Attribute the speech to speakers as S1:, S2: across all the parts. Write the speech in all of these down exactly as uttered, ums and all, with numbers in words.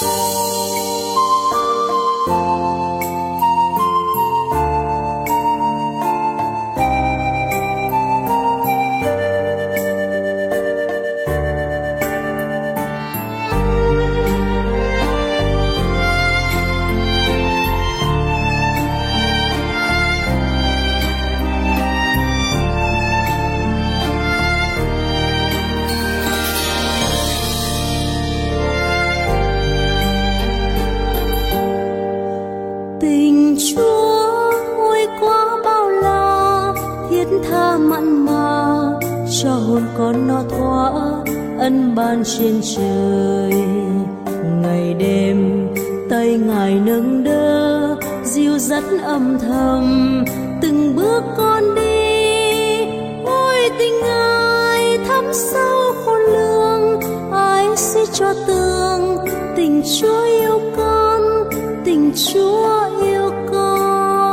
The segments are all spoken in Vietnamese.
S1: Tình Chúa ôi quá bao la, thiết tha mặn mà cho hồn con no thỏa ân ban trên trời. Ngày đêm tay Ngài nâng đỡ, dìu dắt âm thầm từng bước con đi. Ôi tình Ngài thắm sâu khôn lường, ai sẽ cho tường tình Chúa yêu con, tình Chúa yêu con.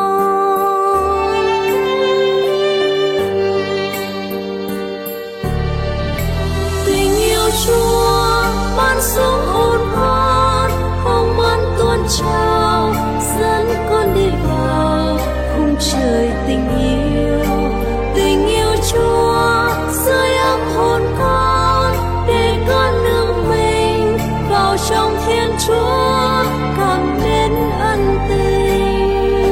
S1: Tình yêu Chúa ban xuống hồn con, không ban tuôn trào dẫn con đi vào khung trời tình yêu. Tình yêu Chúa rơi ấm hồn con, để con nương mình vào trong Thiên Chúa cảm mến ân tình.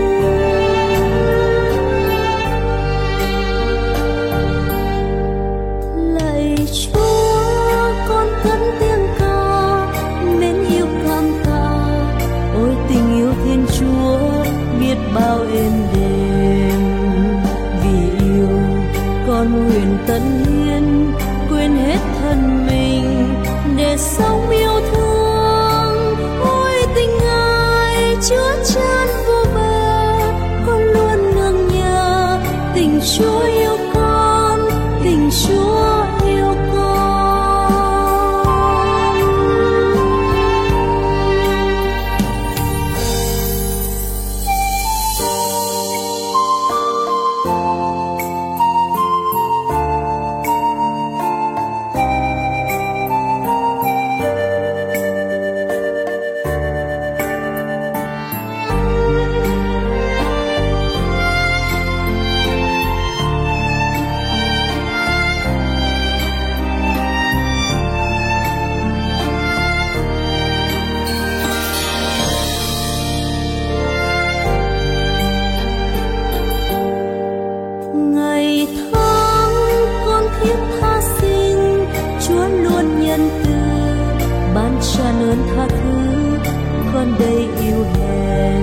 S1: Lạy Chúa, con cất tiếng ca mến yêu cảm tạ. Ôi tình yêu Thiên Chúa biết bao êm đềm. Vì yêu con nguyện tận hiến, quên hết thân mình để sống yêu thương. Ôi tình Ngài chứa chan vô bờ, con luôn nương nhờ tình Chúa yêu con, tình Chúa yêu con. Ngày tháng con thiết tha xin, Chúa luôn nhân từ ban tràn ơn tha thứ, con đây yêu hèn.